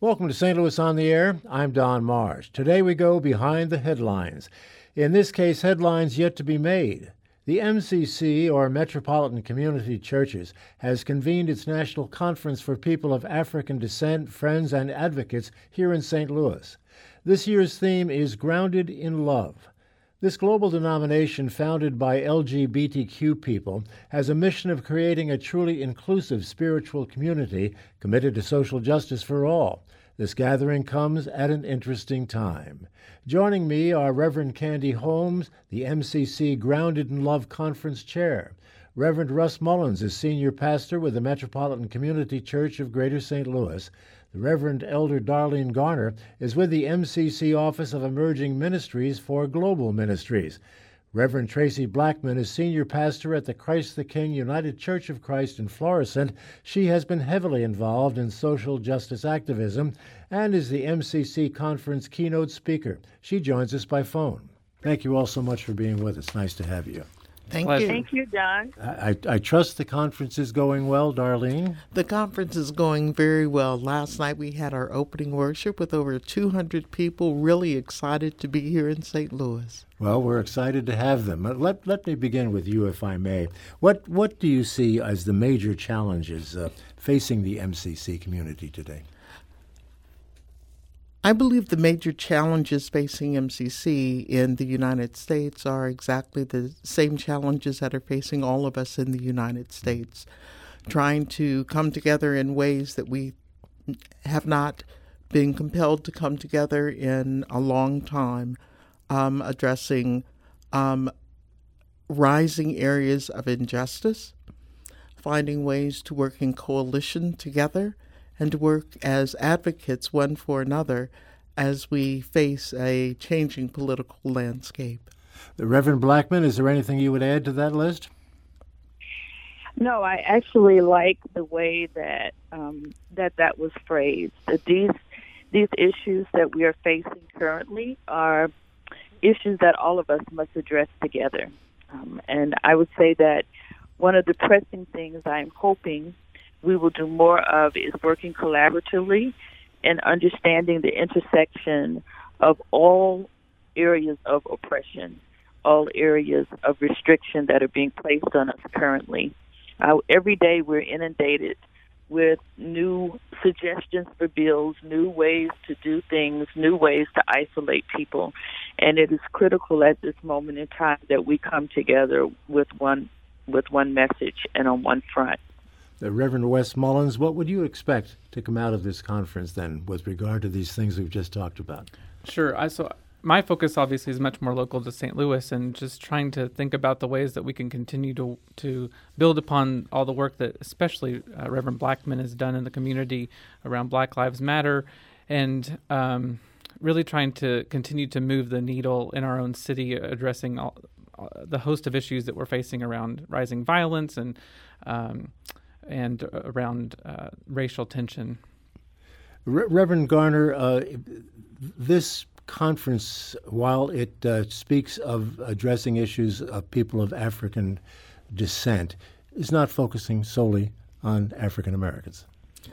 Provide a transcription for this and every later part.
Welcome to St. Louis on the Air. I'm Don Marsh. Today we go behind the headlines. In this case, headlines yet to be made. The MCC, or Metropolitan Community Churches, has convened its National Conference for People of African Descent, Friends, and Advocates here in St. Louis. This year's theme is Grounded in Love. This global denomination, founded by LGBTQ people, has a mission of creating a truly inclusive spiritual community committed to social justice for all. This gathering comes at an interesting time. Joining me are Reverend Candy Holmes, the MCC Grounded in Love Conference Chair. Reverend Russ Mullins is Senior Pastor with the Metropolitan Community Church of Greater St. Louis. The Reverend Elder Darlene Garner is with the MCC Office of Emerging Ministries for Global Ministries. Reverend Tracy Blackman is Senior Pastor at the Christ the King United Church of Christ in Florissant. She has been heavily involved in social justice activism and is the MCC Conference keynote speaker. She joins us by phone. Thank you all so much for being with us. Nice to have you. Thank you. Thank you, Don. I trust the conference is going well, Darlene. The conference is going very well. Last night we had our opening worship with over 200 people, really excited to be here in St. Louis. Well, we're excited to have them. Let me begin with you, if I may. What do you see as the major challenges facing the MCC community today? I believe the major challenges facing MCC in the United States are exactly the same challenges that are facing all of us in the United States, trying to come together in ways that we have not been compelled to come together in a long time, addressing rising areas of injustice, finding ways to work in coalition together, and to work as advocates one for another as we face a changing political landscape. Reverend Blackman, is there anything you would add to that list? No, I actually like the way that that was phrased. That these issues that we are facing currently are issues that all of us must address together. And I would say that one of the pressing things I'm hoping we will do more of is working collaboratively and understanding the intersection of all areas of oppression, all areas of restriction that are being placed on us currently. Every day we're inundated with new suggestions for bills, new ways to do things, new ways to isolate people. And it is critical at this moment in time that we come together with one message and on one front. Reverend Wes Mullins, what would you expect to come out of this conference then with regard to these things we've just talked about? Sure. So my focus obviously is much more local to St. Louis and just trying to think about the ways that we can continue to build upon all the work that especially Reverend Blackman has done in the community around Black Lives Matter and really trying to continue to move the needle in our own city, addressing the host of issues that we're facing around rising violence and around racial tension. Reverend Garner, this conference, while it speaks of addressing issues of people of African descent, is not focusing solely on African Americans.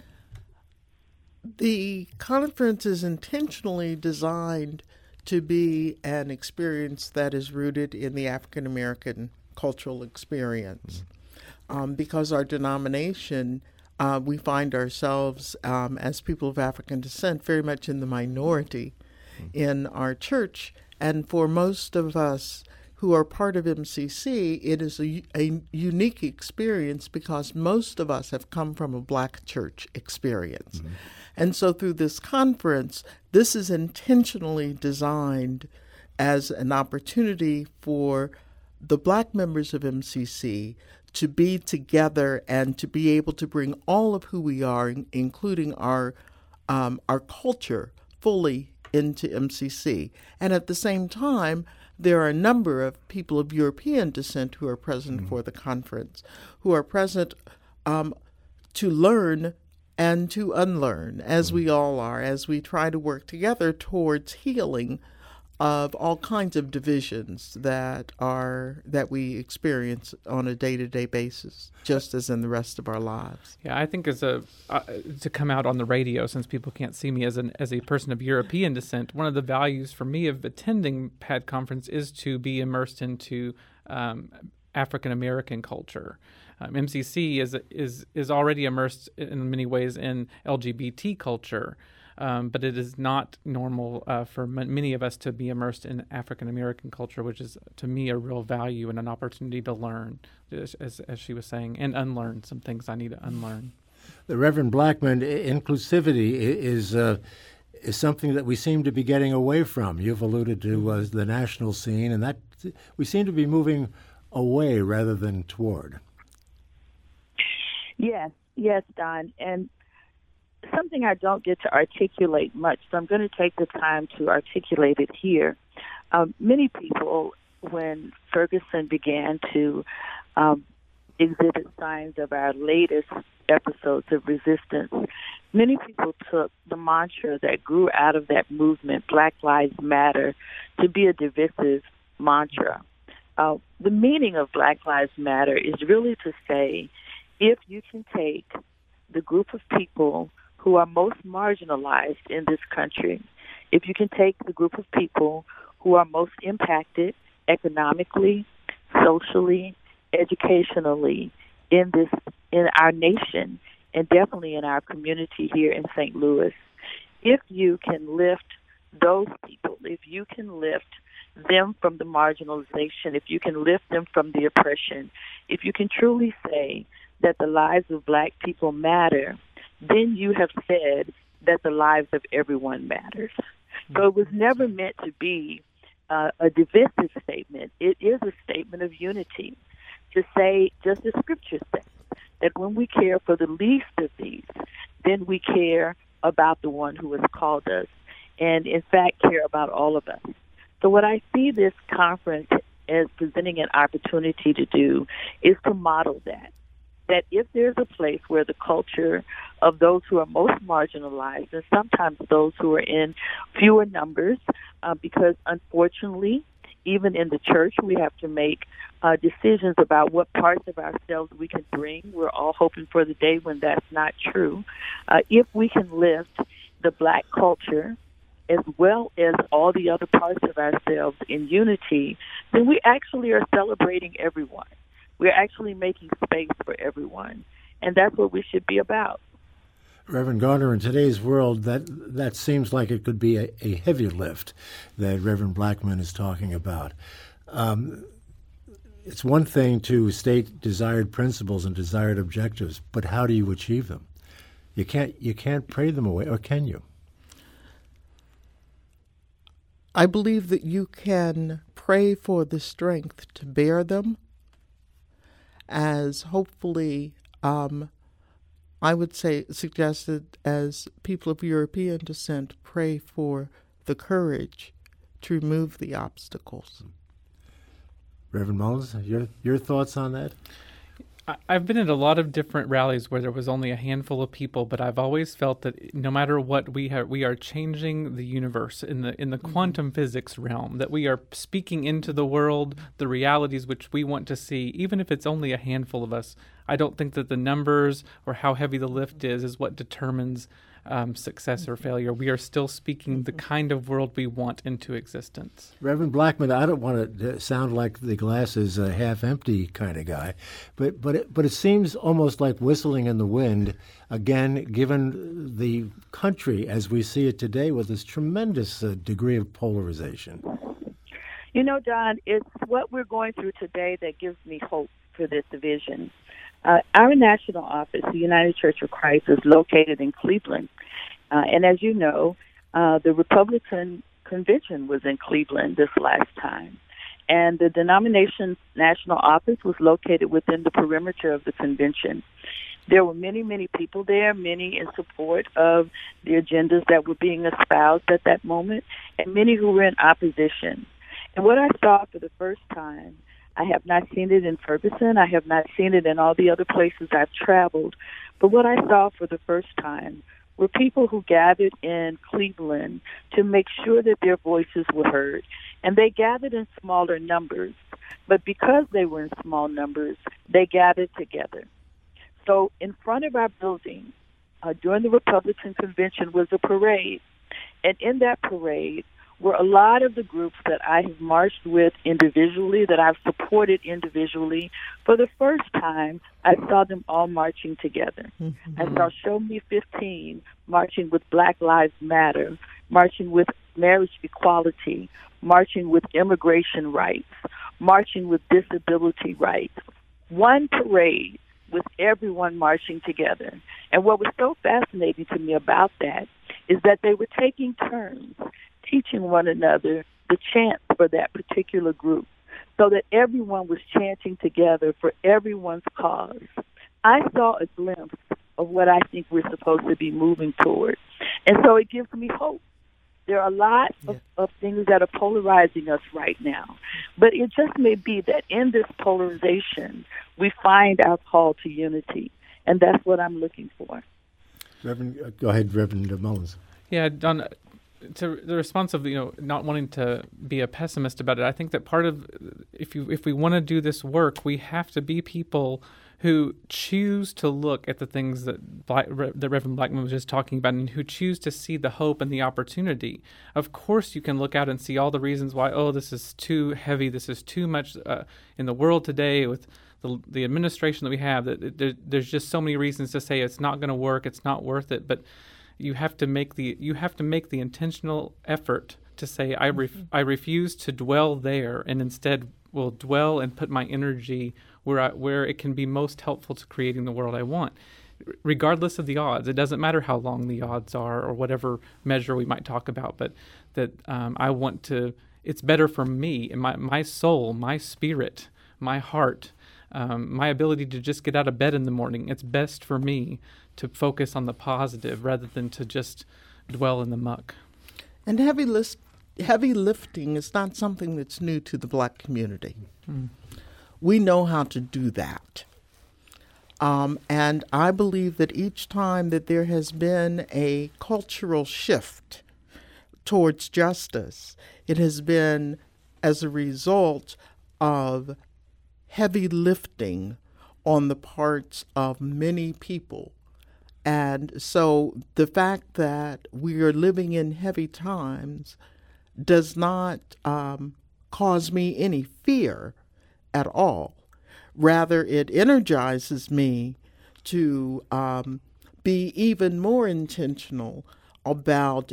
The conference is intentionally designed to be an experience that is rooted in the African American cultural experience. Because our denomination, we find ourselves as people of African descent very much in the minority in our church. And for most of us who are part of MCC, it is a unique experience because most of us have come from a Black church experience. Mm-hmm. And so through this conference, this is intentionally designed as an opportunity for the Black members of MCC to be together and to be able to bring all of who we are, including our culture, fully into MCC. And at the same time, there are a number of people of European descent who are present for the conference, who are present to learn and to unlearn, as we all are, as we try to work together towards healing of all kinds of divisions that we experience on a day-to-day basis, just as in the rest of our lives. Yeah, I think to come out on the radio, since people can't see me as a person of European descent, one of the values for me of attending PAD conference is to be immersed into African American culture. MCC is already immersed in many ways in LGBT culture. But it is not normal for many of us to be immersed in African American culture, which is, to me, a real value and an opportunity to learn, as she was saying, and unlearn some things I need to unlearn. The Reverend Blackman, inclusivity is something that we seem to be getting away from. You've alluded to the national scene, and that we seem to be moving away rather than toward. Yes, Don, and something I don't get to articulate much, so I'm going to take the time to articulate it here. Many people, when Ferguson began to exhibit signs of our latest episodes of resistance, many people took the mantra that grew out of that movement, Black Lives Matter, to be a divisive mantra. The meaning of Black Lives Matter is really to say, if you can take the group of people who are most marginalized in this country, if you can take the group of people who are most impacted economically, socially, educationally in our nation, and definitely in our community here in St. Louis, if you can lift those people, if you can lift them from the marginalization, if you can lift them from the oppression, if you can truly say that the lives of Black people matter, then you have said that the lives of everyone matters. So it was never meant to be a divisive statement. It is a statement of unity to say, just as Scripture says, that when we care for the least of these, then we care about the one who has called us and, in fact, care about all of us. So what I see this conference as presenting an opportunity to do is to model that if there's a place where the culture of those who are most marginalized, and sometimes those who are in fewer numbers, because unfortunately, even in the church, we have to make decisions about what parts of ourselves we can bring. We're all hoping for the day when that's not true. If we can lift the Black culture as well as all the other parts of ourselves in unity, then we actually are celebrating everyone. We're actually making space for everyone, and that's what we should be about. Reverend Garner, in today's world, that seems like it could be a heavy lift that Reverend Blackman is talking about. It's one thing to state desired principles and desired objectives, but how do you achieve them? You can't pray them away, or can you? I believe that you can pray for the strength to bear them, as hopefully, I would say, suggested as people of European descent pray for the courage to remove the obstacles. Reverend Mullins, your thoughts on that? I've been at a lot of different rallies where there was only a handful of people, but I've always felt that no matter what, we are changing the universe in the quantum physics realm, that we are speaking into the world the realities which we want to see, even if it's only a handful of us. I don't think that the numbers or how heavy the lift is what determines success or failure. We are still speaking the kind of world we want into existence. Reverend Blackman, I don't want to sound like the glass is half empty kind of guy, but it seems almost like whistling in the wind, again, given the country as we see it today with this tremendous degree of polarization. You know, Don, it's what we're going through today that gives me hope for this division. Our national office, the United Church of Christ, is located in Cleveland. And as you know, the Republican convention was in Cleveland this last time. And the denomination's national office was located within the perimeter of the convention. There were many, many people there, many in support of the agendas that were being espoused at that moment, and many who were in opposition. And what I saw for the first time, I have not seen it in Ferguson. I have not seen it in all the other places I've traveled. But what I saw for the first time were people who gathered in Cleveland to make sure that their voices were heard. And they gathered in smaller numbers. But because they were in small numbers, they gathered together. So in front of our building, during the Republican convention, was a parade. And in that parade were a lot of the groups that I have marched with individually, that I've supported individually. For the first time, I saw them all marching together. Mm-hmm. I saw Show Me 15 marching with Black Lives Matter, marching with marriage equality, marching with immigration rights, marching with disability rights. One parade with everyone marching together. And what was so fascinating to me about that is that they were taking turns teaching one another the chants for that particular group, so that everyone was chanting together for everyone's cause. I saw a glimpse of what I think we're supposed to be moving toward. And so it gives me hope. There are a lot of things that are polarizing us right now. But it just may be that in this polarization, we find our call to unity. And that's what I'm looking for. Reverend, go ahead, Reverend Mullins. Yeah, Don, to the response of not wanting to be a pessimist about it, I think that part of if we want to do this work, we have to be people who choose to look at the things that Reverend Blackman was just talking about, and who choose to see the hope and the opportunity. Of course, you can look out and see all the reasons why, this is too heavy, this is too much in the world today with the administration that we have, that there's just so many reasons to say it's not going to work, it's not worth it. But you have to make the intentional effort to say, I refuse to dwell there, and instead will dwell and put my energy where it can be most helpful to creating the world I want, regardless of the odds. It doesn't matter how long the odds are or whatever measure we might talk about, but that I want to. It's better for me and my soul, my spirit, my heart. My ability to just get out of bed in the morning. It's best for me to focus on the positive rather than to just dwell in the muck. And heavy lifting is not something that's new to the Black community. We know how to do that. And I believe that each time that there has been a cultural shift towards justice, it has been as a result of heavy lifting on the parts of many people. And so the fact that we are living in heavy times does not cause me any fear at all. Rather, it energizes me to be even more intentional about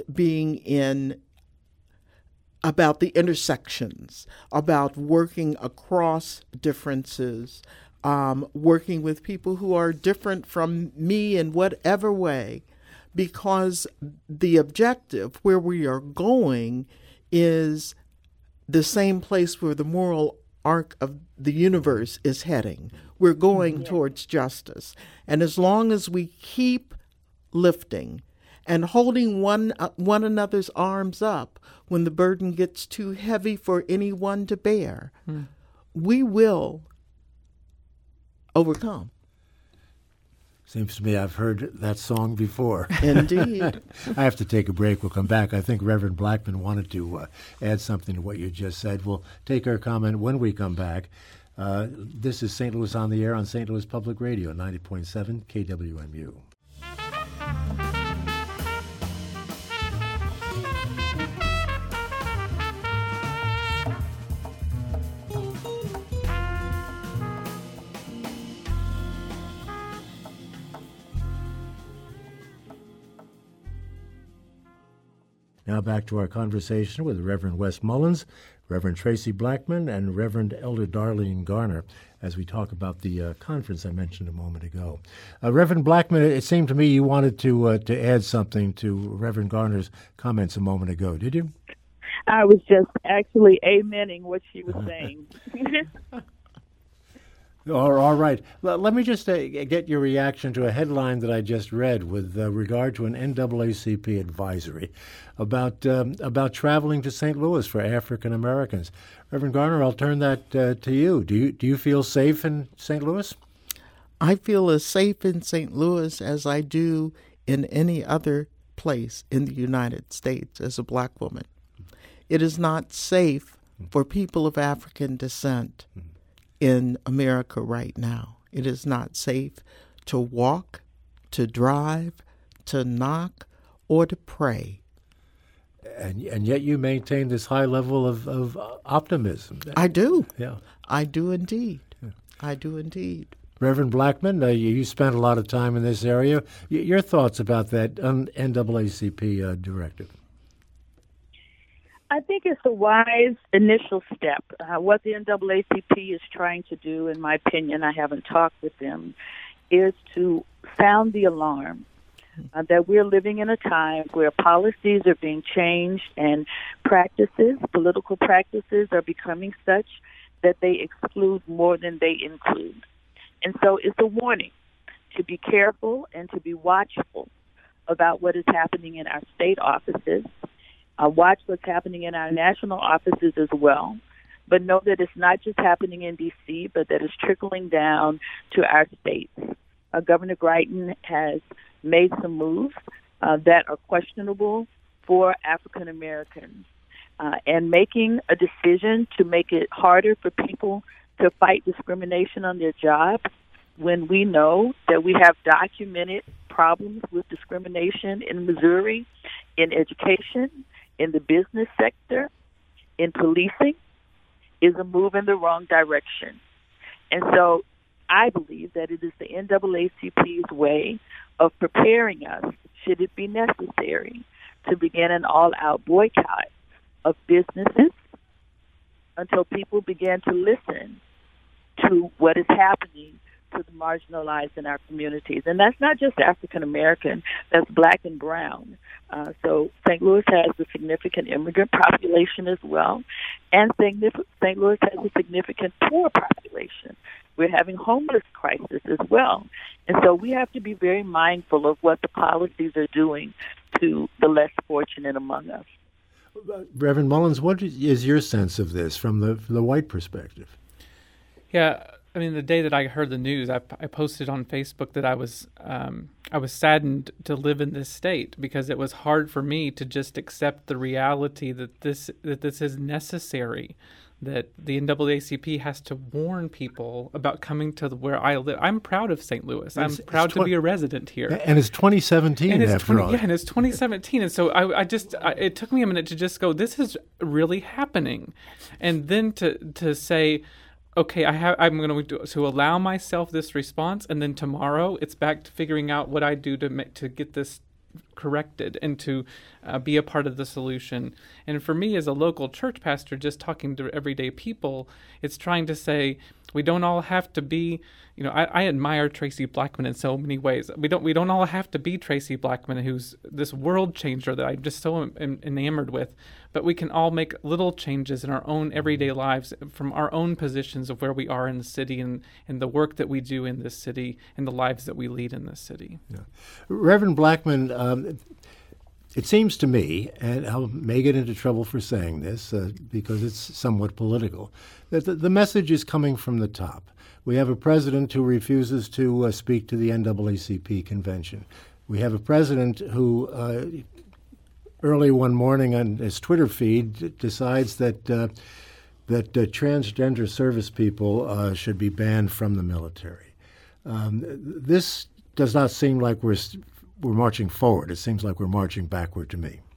about the intersections, about working across differences, working with people who are different from me in whatever way, because the objective where we are going is the same place where the moral arc of the universe is heading. We're going towards justice. And as long as we keep lifting and holding one another's arms up when the burden gets too heavy for anyone to bear, we will overcome. Seems to me I've heard that song before. Indeed. I have to take a break. We'll come back. I think Reverend Blackman wanted to add something to what you just said. We'll take our comment when we come back. This is St. Louis on the Air on St. Louis Public Radio, 90.7 KWMU. Now back to our conversation with Reverend Wes Mullins, Reverend Tracy Blackman, and Reverend Elder Darlene Garner as we talk about the conference I mentioned a moment ago. Reverend Blackman, it seemed to me you wanted to add something to Reverend Garner's comments a moment ago. Did you? I was just actually amening what she was saying. All right. Let me just get your reaction to a headline that I just read with regard to an NAACP advisory about traveling to St. Louis for African Americans. Reverend Garner, I'll turn that to you. Do you feel safe in St. Louis? I feel as safe in St. Louis as I do in any other place in the United States as a black woman. It is not safe for people of African descent in America right now. It is not safe to walk, to drive, to knock, or to pray. And yet you maintain this high level of optimism. I do. Yeah. I do indeed. Yeah. I do indeed. Reverend Blackman, you spent a lot of time in this area. Your thoughts about that NAACP directive? I think it's a wise initial step. What the NAACP is trying to do, in my opinion, I haven't talked with them, is to sound the alarm that we're living in a time where policies are being changed and practices, political practices, are becoming such that they exclude more than they include. And so it's a warning to be careful and to be watchful about what is happening in our state offices. Watch what's happening in our national offices as well. But know that it's not just happening in D.C., but that it's trickling down to our states. Governor Greitens has made some moves that are questionable for African Americans. And making a decision to make it harder for people to fight discrimination on their jobs when we know that we have documented problems with discrimination in Missouri, in education, in the business sector, in policing, is a move in the wrong direction. And so I believe that it is the NAACP's way of preparing us, should it be necessary, to begin an all-out boycott of businesses until people begin to listen to what is happening to the marginalized in our communities. And that's not just African American, that's black and brown. So St. Louis has a significant immigrant population as well, and St. Louis has a significant poor population. We're having homeless crisis as well. And so we have to be very mindful of what the policies are doing to the less fortunate among us. Reverend Mullins, what is your sense of this from the white perspective? Yeah, I mean, the day that I heard the news, I posted on Facebook that I was saddened to live in this state because it was hard for me to just accept the reality that this is necessary, that the NAACP has to warn people about coming to where I live. I'm proud of St. Louis. I'm proud to be a resident here. And it's 2017 after all. Yeah, and it's 2017. And so it took me a minute to just go, this is really happening. And then to say, okay, I'm going to allow myself this response, and then tomorrow it's back to figuring out what I do to get this corrected and to be a part of the solution. And for me as a local church pastor, just talking to everyday people, it's trying to say we don't all have to be, I admire Tracy Blackman in so many ways. We don't all have to be Tracy Blackman, who's this world changer that I'm just so enamored with, but we can all make little changes in our own everyday lives from our own positions of where we are in the city and the work that we do in this city and the lives that we lead in this city. Yeah. Reverend Blackman, it seems to me, and I may get into trouble for saying this because it's somewhat political, that the message is coming from the top. We have a president who refuses to speak to the NAACP convention. We have a president who early one morning on his Twitter feed decides that transgender service people should be banned from the military. This does not seem like we're marching forward. It seems like we're marching backward to me.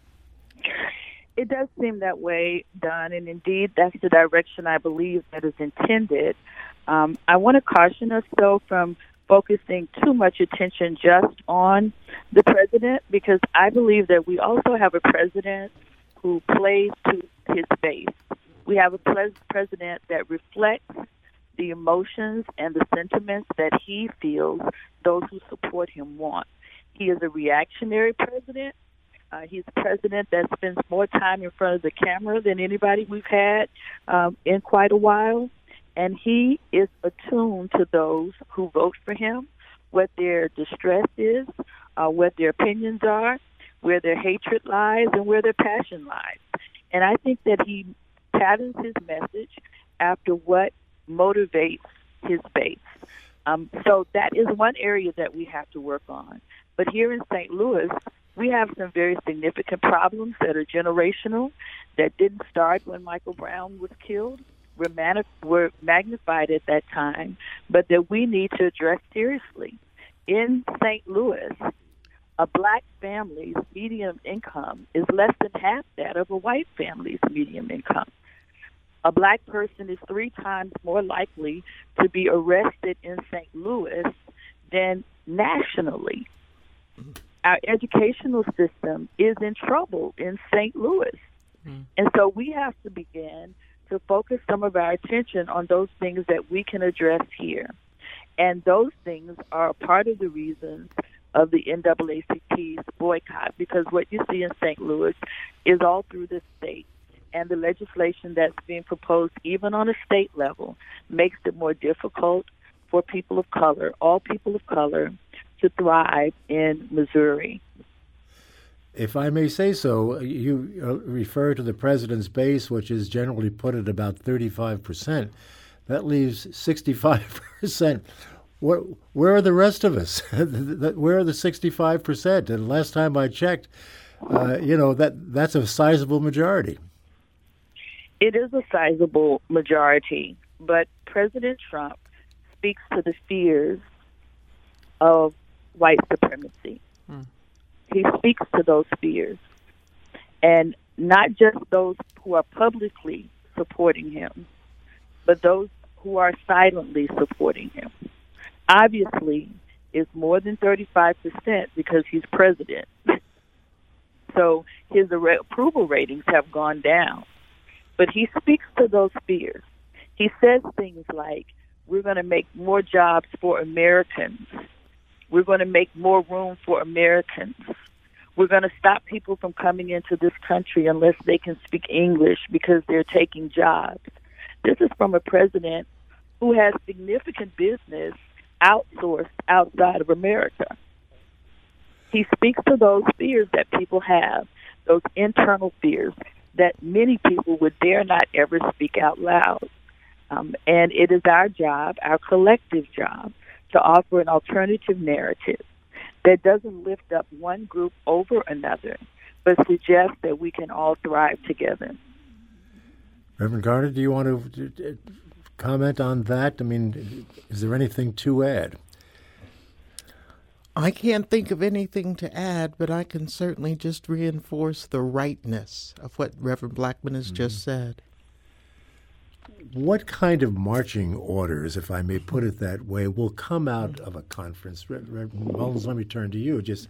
It does seem that way, Don, and indeed that's the direction I believe that is intended. I want to caution us, though, from focusing too much attention just on the president, because I believe that we also have a president who plays to his base. We have a president that reflects the emotions and the sentiments that he feels those who support him want. He is a reactionary president. He's a president that spends more time in front of the camera than anybody we've had in quite a while. And he is attuned to those who vote for him, what their distress is, what their opinions are, where their hatred lies, and where their passion lies. And I think that he patterns his message after what motivates his base. So that is one area that we have to work on. But here in St. Louis, we have some very significant problems that are generational, that didn't start when Michael Brown was killed, were magnified at that time, but that we need to address seriously. In St. Louis, a black family's median income is less than half that of a white family's median income. A black person is 3 times more likely to be arrested in St. Louis than nationally. Our educational system is in trouble in St. Louis. And so we have to begin to focus some of our attention on those things that we can address here. And those things are part of the reasons of the NAACP's boycott, because what you see in St. Louis is all through the state. And the legislation that's being proposed, even on a state level, makes it more difficult for people of color, all people of color, to thrive in Missouri. If I may say so, you refer to the president's base, which is generally put at about 35%. That leaves 65%. Where are the rest of us? Where are the 65%? And last time I checked, that's a sizable majority. It is a sizable majority, but President Trump speaks to the fears of white supremacy. He speaks to those fears, and not just those who are publicly supporting him, but those who are silently supporting him. Obviously, it's more than 35% because he's president. So his approval ratings have gone down. But he speaks to those fears. He says things like, we're going to make more jobs for Americans. We're going to make more room for Americans. We're going to stop people from coming into this country unless they can speak English because they're taking jobs. This is from a president who has significant business outsourced outside of America. He speaks to those fears that people have, those internal fears that many people would dare not ever speak out loud. And it is our job, our collective job, to offer an alternative narrative that doesn't lift up one group over another, but suggests that we can all thrive together. Reverend Garner, do you want to comment on that? I mean, is there anything to add? I can't think of anything to add, but I can certainly just reinforce the rightness of what Reverend Blackman has just said. What kind of marching orders, if I may put it that way, will come out of a conference? Reverend Mullins, let me turn to you. Just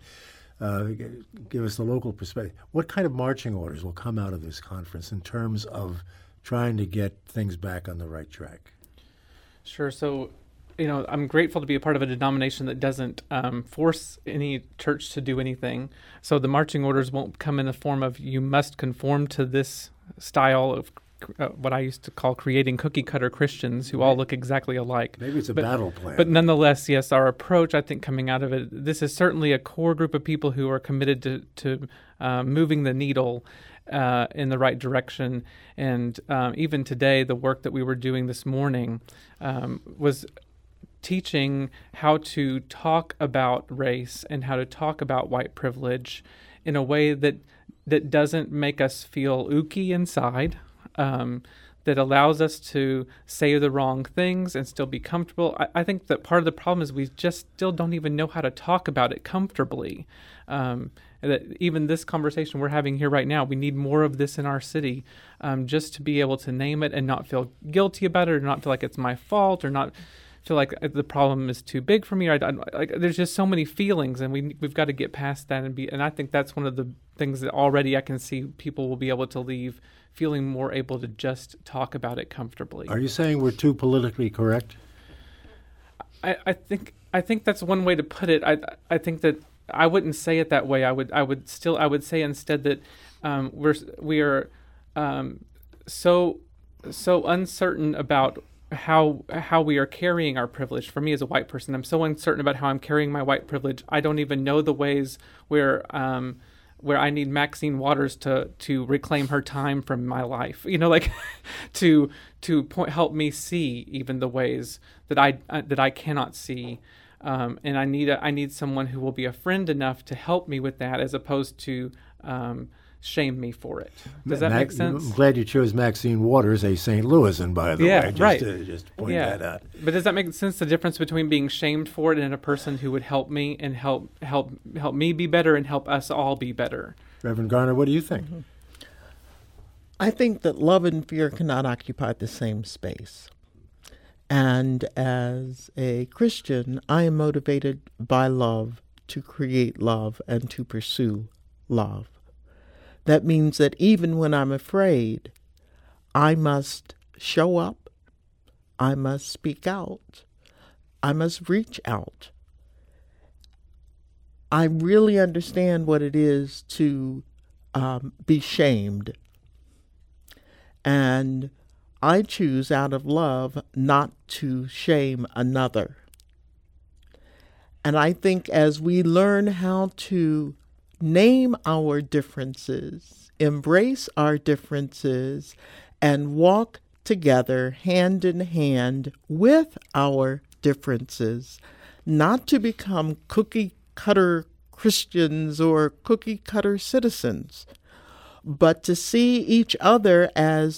give us the local perspective. What kind of marching orders will come out of this conference in terms of trying to get things back on the right track? Sure. So, I'm grateful to be a part of a denomination that doesn't force any church to do anything. So the marching orders won't come in the form of you must conform to this style of what I used to call creating cookie-cutter Christians who all look exactly alike. Maybe it's a battle plan. But nonetheless, yes, our approach, I think, coming out of it, this is certainly a core group of people who are committed to moving the needle in the right direction. And even today, the work that we were doing this morning was teaching how to talk about race and how to talk about white privilege in a way that doesn't make us feel ooky inside, that allows us to say the wrong things and still be comfortable. I think that part of the problem is we just still don't even know how to talk about it comfortably. That even this conversation we're having here right now, we need more of this in our city, just to be able to name it and not feel guilty about it, or not feel like it's my fault, or not feel like the problem is too big for me. There's just so many feelings, and we've got to get past that and I think that's one of the things that already I can see people will be able to leave feeling more able to just talk about it comfortably. Are you saying we're too politically correct? I think that's one way to put it. I think that I wouldn't say it that way. I would say instead that we are so uncertain about how we are carrying our privilege. For me as a white person, I'm so uncertain about how I'm carrying my white privilege. I don't even know the ways where I need Maxine Waters to reclaim her time from my life. To help me see even the ways that I cannot see. and I need someone who will be a friend enough to help me with that, as opposed to shame me for it. Does that make sense? I'm glad you chose Maxine Waters, a St. Louisan, by the way. Just to point that out. But does that make sense? The difference between being shamed for it and a person who would help me and help me be better and help us all be better. Reverend Garner, what do you think? Mm-hmm. I think that love and fear cannot occupy the same space. And as a Christian, I am motivated by love to create love and to pursue love. That means that even when I'm afraid, I must show up, I must speak out, I must reach out. I really understand what it is to be shamed. And I choose out of love not to shame another. And I think as we learn how to name our differences, embrace our differences, and walk together hand in hand with our differences, not to become cookie-cutter Christians or cookie-cutter citizens, but to see each other as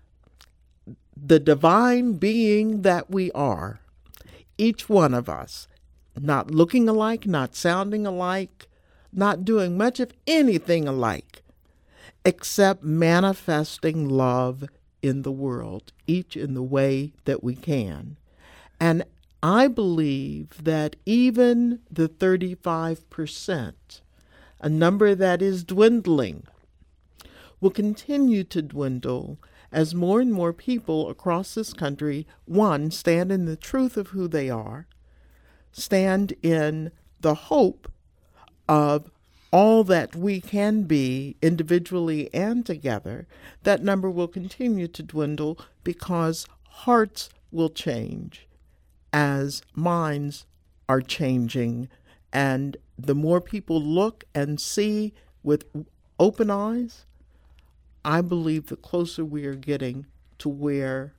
the divine being that we are, each one of us, not looking alike, not sounding alike, not doing much of anything alike, except manifesting love in the world, each in the way that we can. And I believe that even the 35%, a number that is dwindling, will continue to dwindle as more and more people across this country, one, stand in the truth of who they are, stand in the hope of all that we can be individually and together. That number will continue to dwindle because hearts will change as minds are changing. And the more people look and see with open eyes, I believe the closer we are getting to where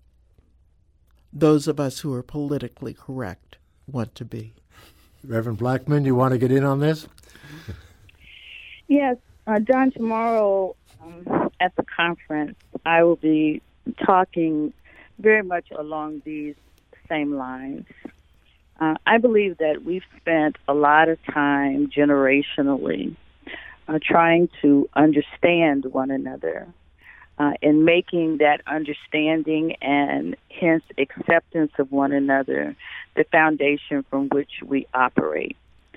those of us who are politically correct want to be. Reverend Blackman, you want to get in on this? Yes, Don, tomorrow at the conference, I will be talking very much along these same lines. I believe that we've spent a lot of time generationally trying to understand one another and making that understanding and hence acceptance of one another the foundation from which we operate.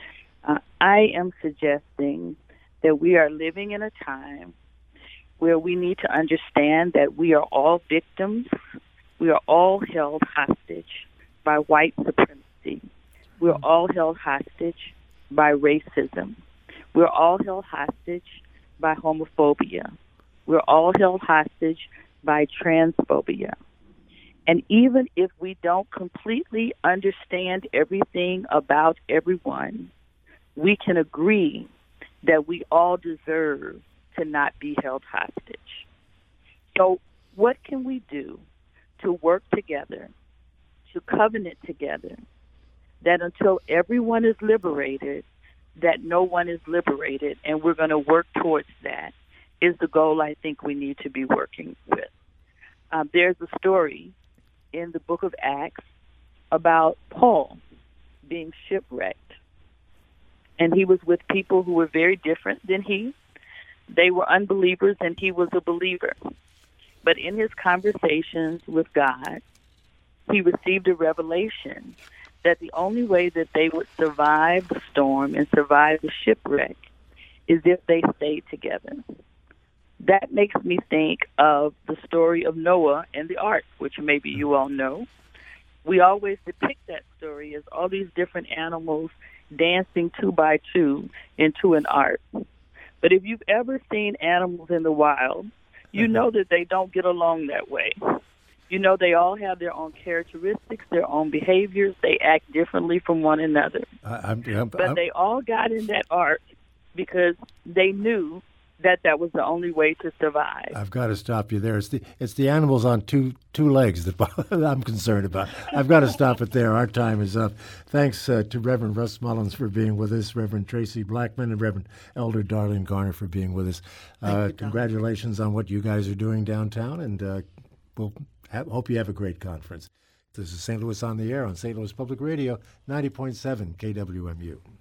I am suggesting that we are living in a time where we need to understand that we are all victims. We are all held hostage by white supremacy. We're all held hostage by racism. We're all held hostage by homophobia. We're all held hostage by transphobia. And even if we don't completely understand everything about everyone, we can agree that we all deserve to not be held hostage. So what can we do to work together, to covenant together, that until everyone is liberated, that no one is liberated, and we're going to work towards that, is the goal I think we need to be working with. There's a story in the book of Acts about Paul being shipwrecked. And he was with people who were very different than he. They were unbelievers and he was a believer. But in his conversations with God, he received a revelation that the only way that they would survive the storm and survive the shipwreck is if they stayed together. That makes me think of the story of Noah and the ark, which maybe you all know. We always depict that story as all these different animals dancing 2 by 2 into an ark. But if you've ever seen animals in the wild, you know that they don't get along that way. You know, they all have their own characteristics, their own behaviors. They act differently from one another. But they all got in that ark because they knew that was the only way to survive. I've got to stop you there. It's the animals on two legs that I'm concerned about. I've got to stop it there. Our time is up. Thanks to Reverend Russ Mullins for being with us, Reverend Tracy Blackman, and Reverend Elder Darlene Garner for being with us. Congratulations on what you guys are doing downtown, and we'll hope you have a great conference. This is St. Louis on the Air on St. Louis Public Radio, 90.7 KWMU.